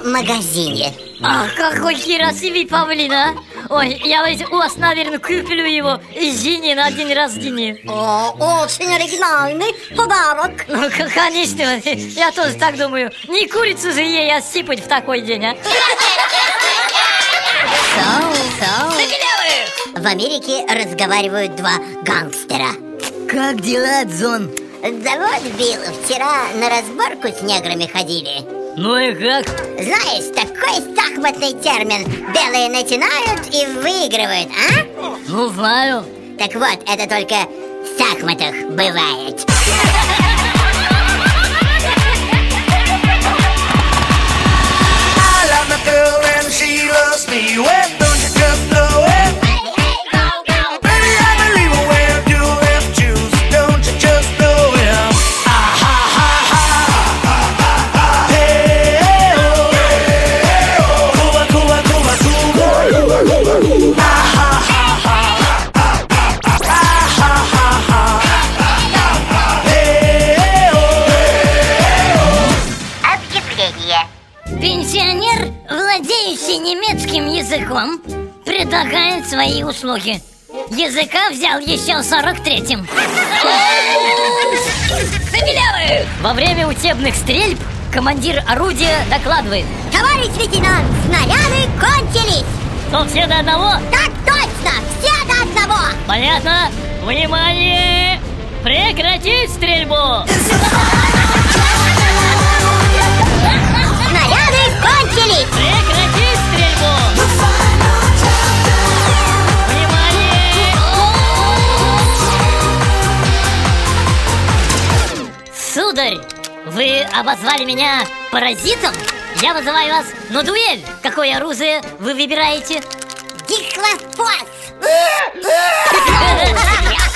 магазине. Ах, какой красивый павлин, а! Ой, я ведь у вас, наверное, куплю его Зине на день рождения. О, очень оригинальный подарок. Ну, конечно, я тоже так думаю. Не курицу же ей осыпать в такой день, а? В Америке разговаривают два гангстера. Как дела, Джон? Да вот, Билл, вчера на разборку с неграми ходили. Ну и как? Знаешь, такой шахматный термин. Белые начинают и выигрывают, а? Ну, знаю. Так вот, это только в шахматах бывает. Пенсионер, владеющий немецким языком, предлагает свои услуги. Языка взял еще в 43-м. Во время учебных стрельб командир орудия докладывает: Товарищ лейтенант, снаряды кончились. что все до одного? Так точно, все до одного. Понятно? Внимание! Прекратить стрельбу! Снаряды кончились. Прекратить стрельбу! Внимание! Сударь, вы обозвали меня паразитом? Я вызываю вас на дуэль. Какое оружие вы выбираете? Дихлофос.